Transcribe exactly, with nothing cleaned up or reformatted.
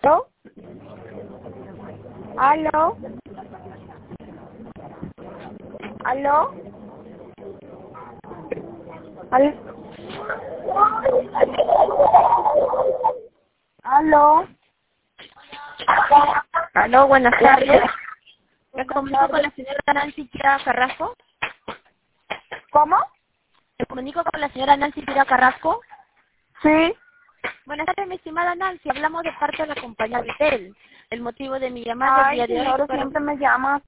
¿Aló? ¿Aló? ¿Aló? ¿Aló? ¿Aló? Aló, buenas tardes. Me Buenas comunico con tardes. la señora Nancy Pira Carrasco. ¿Cómo? Me comunico con la señora Nancy Pira Carrasco. Sí. Buenas tardes, mi estimada Nancy. Hablamos de parte de la compañía Vitel. El motivo de mi llamada el Ay, día de hoy señora, fueron... siempre me llama.